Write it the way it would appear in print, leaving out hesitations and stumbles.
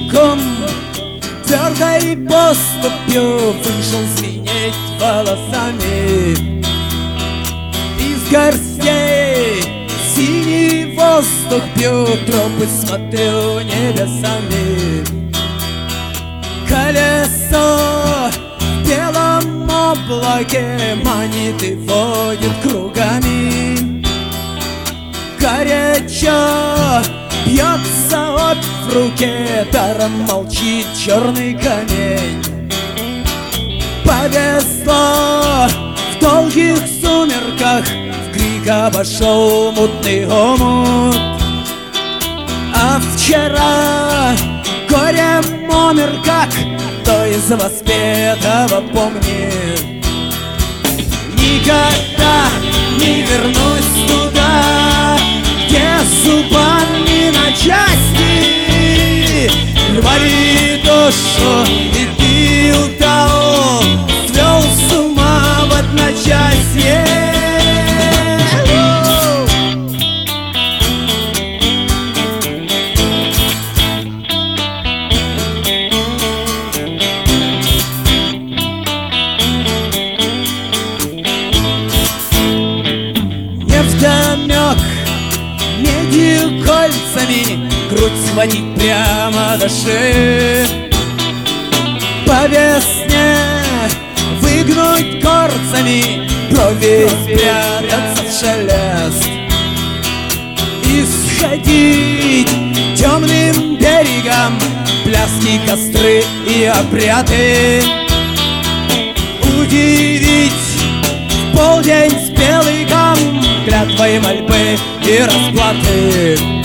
шагом, твердой поступью вышел звенеть волосами. Из горстей синий воздух пью, тропы смотрю небесами. Колесо в белом облаке манит и водит кругами. Горячо бьется обь в руке, даром молчит черный камень. Повезло в долгих сумерках, в крик обошел мутный омут. А вчера горем умер, как кто из воспетого помнит. Никогда не вернусь туда, где зубами на части рвали душу и пил того, свел с ума в одночасье. Невдомек медью кольцами грудь сводить прямо до шеи. По весне выгнуть корцами, брови спрятаться в шелест. Исходить темным берегом, пляски, костры и обряды. Удивить в полдень спелый гам, клятвой мольбы и расплаты.